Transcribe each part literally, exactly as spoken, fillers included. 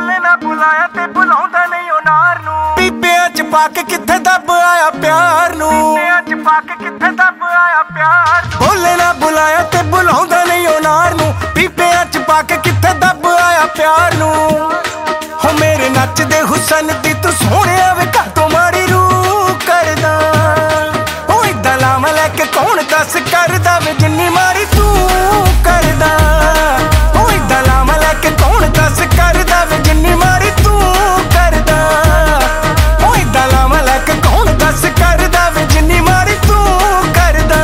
ਬੋਲੇ ਨਾ ਬੁਲਾਇਆ ਤੇ ਬੁਲਾਉਂਦਾ ਨਹੀਂ ਉਹ ਨਾਰ ਨੂੰ। ਪੀਪਿਆਂ ਚ ਪਾ ਕੇ ਕਿੱਥੇ ਦੱਬ ਆਇਆ ਪਿਆਰ ਨੂੰ, ਪੀਪਿਆਂ ਚ ਪਾ ਕੇ ਕਿੱਥੇ ਦੱਬ ਆਇਆ ਪਿਆਰ ਨੂੰ। ਬੋਲੇ ਨਾ ਬੁਲਾਇਆ ਤੇ ਬੁਲਾਉਂਦਾ ਨਹੀਂ ਉਹ ਨਾਰ ਨੂੰ, ਪੀਪਿਆਂ ਚ ਪਾ ਕੇ ਕਿੱਥੇ ਦੱਬ ਆਇਆ ਪਿਆਰ ਨੂੰ। ਹੋ ਮੇਰੇ ਨੱਚਦੇ ਹੁਸਨ ਦੀ ਤੂੰ ਸੋਹਣਿਆ ਵੇ ਘਰ ਤੋਂ ਮਾੜੀ ਰੂਹ ਕਰਦਾ। ਉਹ ਇਦਾਂ ਲਾਵਾਂ ਲੈ ਕੇ ਕੌਣ ਦੱਸ ਕਰਦਾ ਵੇ ਜਿੰਨੀ ਮਾਰੀ ਤੂੰ ਕਰਦਾ। ਉਹ ਇਦਾਂ ਲਾਵਾਂ ਲੈ ਕੇ ਕੌਣ ਦੱਸ ਕਰਦਾ ਵੇ ਜਿੰਨੀ ਮਾਰੀ ਤੂੰ ਕਰਦਾ। ਉਹ ਇਦਾਂ ਲਾਵਾਂ ਲੈ ਕੇ ਕੌਣ ਦੱਸ ਕਰਦਾ ਵੇ ਜਿੰਨੀ ਮਾਰੀ ਤੂੰ ਕਰਦਾ।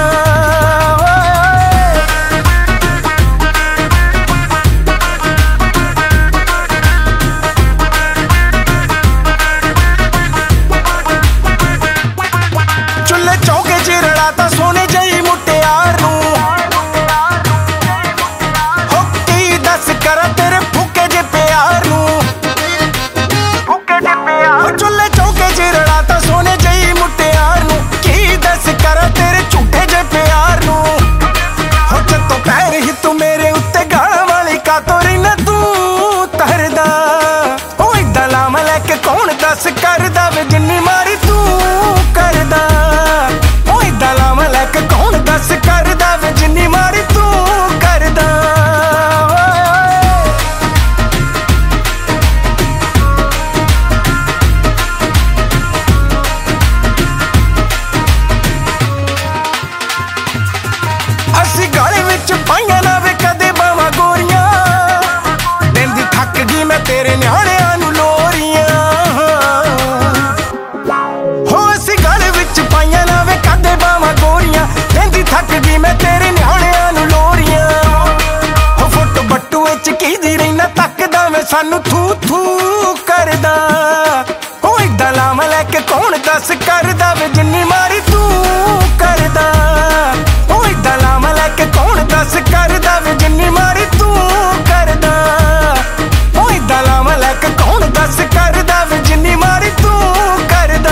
ਚੁੱਲ੍ਹੇ ਚੌਂਕੇ ਚ ਰਲਾ ਤਾਂ ਸੋਨੇ ਜਿਹੀ ਮੁਟਿਆਰ ਨੂੰ। ਹੋ ਕੀ ਦੱਸ ਕਰਾਂ ਤੇਰੇ ਫੁੱਕੇ ਜੇ ਪਿਆਰ ਨੂੰ, ਫੁੱਕੇ ਜੇ ਪਿਆਰ। ਚੁੱਲ੍ਹੇ ਚੌਂਕੇ ਚ ਰਲਾ ਤਾਂ ਸੋਨੇ ਜਿਹੀ ਮੁਟਿਆਰ ਨੂੰ, ਕੀ ਦੱਸ ਕਰਾਂ ਤੇਰੇ ਝੂਠੇ ਜੇ ਪਿਆਰ ਨੂੰ। ਹੋ ਜਦੋਂ ਪੈਰ ਹੀ ਤੂੰ ਮੇਰੇ ਉੱਤੇ ਗਾਲਾਂ ਵਾਲੀ ਕਾਤੋਂ ਰਹਿਨਾ ਤੂੰ ਤਰਦਾ। ਉਹ ਇਦਾਂ ਲਾਵਾਂ ਲੈ ਕੇ ਕੌਣ ਦੱਸ ਕਰਦਾ ਵੇ ਜਿੰਨੀ ਮਾਰੀ ਤੂੰ ਕਰਦਾ। ਉਹ ਇਦਾਂ ਲਾਵਾਂ ਲੈ ਕੇ ਕੌਣ ਦੱਸ ਕਰਦਾ ਵੇ ਜਿੰਨੀ ਮਾਰੀ ਤੂੰ ਕਰਦਾ। ਅਸੀਂ ਗਾਲੇ ਵਿੱਚ ਪਾਈਆਂ ਨਾ ਵੇ ਕਦੇ ਬਾਵਾਂ ਗੋਰੀਆਂ, ਦਿੰਦੀ ਥੱਕ ਗਈ ਮੈਂ ਤੇਰੇ ਨਿਆਣਿਆਂ ਨੂੰ ਲੋਰੀਆਂ। ਹੋ ਅਸੀਂ ਗਾਲੇ ਵਿੱਚ ਪਾਈਆਂ ਨਾ ਵੇ ਕਦੇ ਬਾਵਾਂ ਗੋਰੀਆਂ, ਦਿੰਦੀ ਥੱਕ ਗਈ ਮੈਂ ਤੇਰੇ ਨਿਆਣਿਆਂ ਨੂੰ ਲੋਰੀਆਂ। ਹੋ ਫੁੱਟ ਬੱਟੂਏ ਚ ਕੀਦੀ ਰਹਿਣਾ ਤੱਕਦਾ ਮੈਂ ਸਾਨੂੰ ਥੂ ਥੂ ਕਰਦਾ। ਹੋ ਇਦਾਂ ਲਾਵਾਂ ਲੈ ਕੇ ਕੌਣ ਦੱਸ ਕਰਦਾ ਵੇ ਜਿੰਨੀ ਮਾਰੀ ਤੂੰ ਕਰਦਾ। ਉਹ ਇਦਾਂ ਲਾਵਾਂ ਲੈ ਕੇ ਕੌਣ ਦੱਸ ਕਰਦਾ ਵੇ ਜਿੰਨੀ ਮਾਰੀ ਤੂੰ ਕਰਦਾ। ਉਹ ਇਦਾਂ ਲਾਵਾਂ ਲੈ ਕੇ ਕੌਣ ਦੱਸ ਕਰਦਾ ਵੇ ਜਿੰਨੀ ਮਾਰੀ ਤੂੰ ਕਰਦਾ।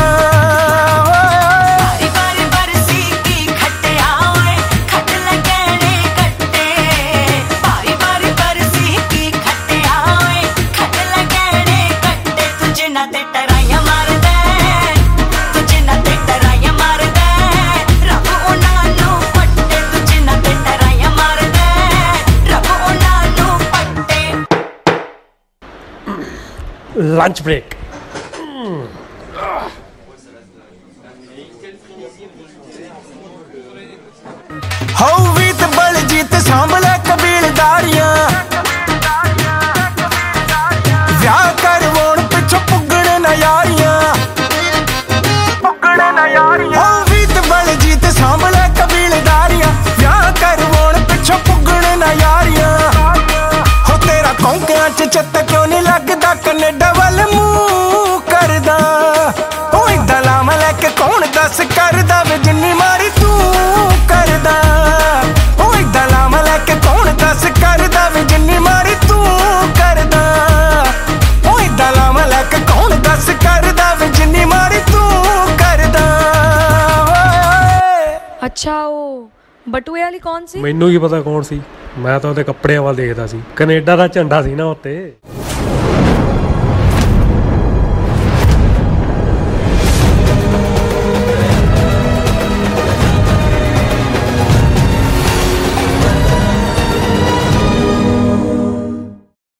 ਬਾਰੀ ਬਾਰੀ ਬਰਸੀ ਕੀ ਖੱਟਿਆ ਓਏ ਖੱਟ ਲੱਗਣੇ ਕੱਟੇ। ਬਾਰੀ ਬਾਰੀ ਬਰਸੀ ਕੀ ਖੱਟਿਆ ਓਏ ਖੱਟ ਲੱਗਣੇ ਕੱਟੇ। ਤੁਝੇ ਨਾ ਤੇ ਟਰਾਈਆਂ ਮਾਰਦਾ, ਤੁਝੇ ਨਾ ਤੇ ਟਰਾਈਆਂ ਮਾਰਦਾ। ਰੱਬ ਉਹਨਾਂ ਨੂੰ ਪੱਟੇ, ਤੁਝੇ ਨਾ ਤੇ ਟਰਾਈਆਂ ਮਾਰਦਾ। ਰੱਬ ਉਹਨਾਂ ਨੂੰ ਪੱਟੇ। Lunch break. ਹਉ ਵੀ ਤੇ ਬਲਜੀਤ ਸਾਂਭਲੇ ਕਬੀਲਦਾਰੀਆਂ। ਵਿਆਹ ਕਰਵਾਉਣ ਪਿੱਛੋਂ ਪੁੱਗਣ ਨਾ ਯਾਰੀਆਂ, ਪੁੱਗਣ ਨਾ ਯਾਰੀਆਂ। ਹਉ ਵੀ ਤੇ ਬਲਜੀਤ ਸਾਂਭਲੇ ਕਬੀਲਦਾਰੀਆਂ, ਵਿਆਹ ਕਰਵਾਉਣ ਪਿੱਛੋਂ ਪੁੱਗਣ ਨਾ ਯਾਰੀਆਂ। ਹੋ ਤੇਰਾ ਕੌਂਕਿਆਂ ਚ ਚਿੱਤ ਕਿਉਂ ਨਹੀਂ ਲੱਗਦਾ ਕੈਨੇਡਾ ਵੱਲ ਮੂੰਹ ਕਰਦਾ। ਉਹ ਇਦਾਂ ਲਾਵਾਂ ਲੈ ਕੇ ਕੌਣ ਦੱਸ ਕਰਦਾ ਵੇ ਜਿੰਨੀ ਮਾਰੀ ਤੂੰ ਕਰਦਾ। ਉਹ ਇਦਾਂ ਲਾਵਾਂ ਲੈ ਕੇ ਕੌਣ ਦੱਸ ਕਰਦਾ ਵੇ ਜਿੰਨੀ ਮਾਰੀ ਤੂੰ ਕਰਦਾ। ਉਹ ਇਦਾਂ ਲਾਵਾਂ ਲੈ ਕੇ ਕੌਣ ਦੱਸ ਕਰਦਾ ਵੇ ਜਿੰਨੀ ਮਾਰੀ ਤੂੰ ਕਰਦਾ। ਅੱਛਾ ਉਹ ਬਟੂਏ ਵਾਲੀ ਕੌਣ ਸੀ? ਮੈਨੂੰ ਕੀ ਪਤਾ ਕੌਣ ਸੀ, ਮੈਂ ਤਾਂ ਉਹਦੇ ਕੱਪੜਿਆਂ ਵੱਲ ਦੇਖਦਾ ਸੀ। ਕੈਨੇਡਾ ਦਾ ਝੰਡਾ ਸੀ ਨਾ ਉੱਤੇ।